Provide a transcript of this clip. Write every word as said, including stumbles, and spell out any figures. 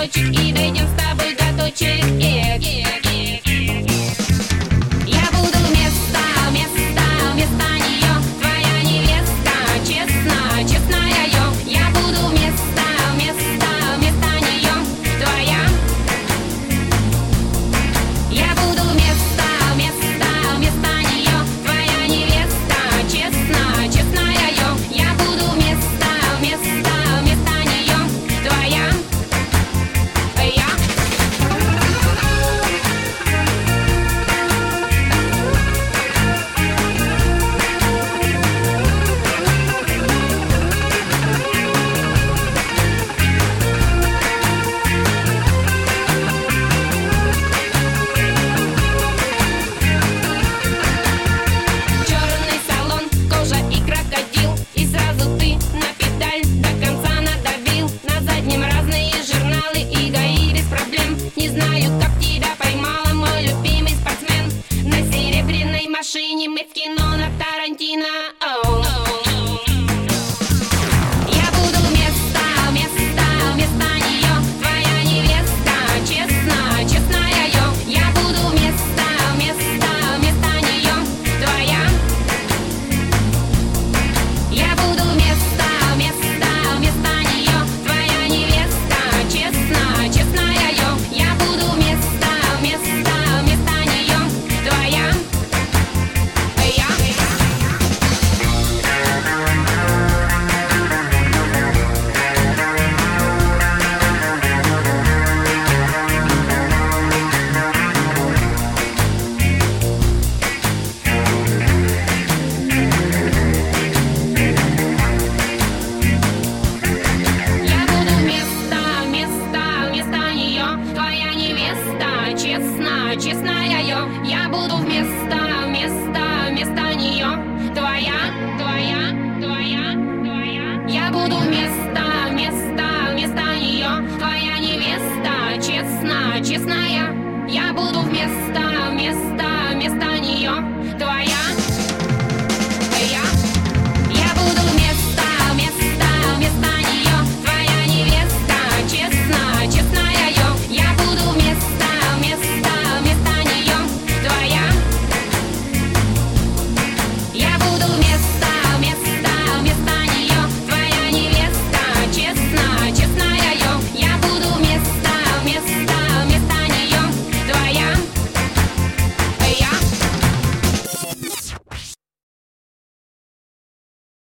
точек и дойдем с тобой до точек X. Я буду вместо, вместо, вместо нее твоя невеста, честно, честная я. Я буду вместо, вместо, вместо нее твоя. Я буду вместо, вместо, вместо нее твоя невеста, честно, честная я. Я буду вместо, вместо, вместо нее твоя. Я. Черный салон, кожа и крокодил, и сразу ты на педаль до конца надавил. На заднем разные журналы и ГАИ без проблем. Не знаю, как тебя поймала, мой любимый спортсмен. На серебряной машине мы в кино на Тарантино. Оу. Я буду вместо, вместо, вместо нее твоя невеста, честно, честная я. Я буду вместо, вместо, вместо нее твоя. Я буду вместо, вместо, вместо нее твоя невеста, честно, честная я. Я буду вместо, вместо, вместо нее твоя. Я. Я буду вместо, вместо, вместо нее твоя невеста, честно, честная я. Я буду вместо, вместо, вместо нее твоя, твоя, твоя, твоя. Я буду вместо, вместо, вместо нее твоя невеста, честно, честная. Я буду вместо, вместо, вместо нее твоя.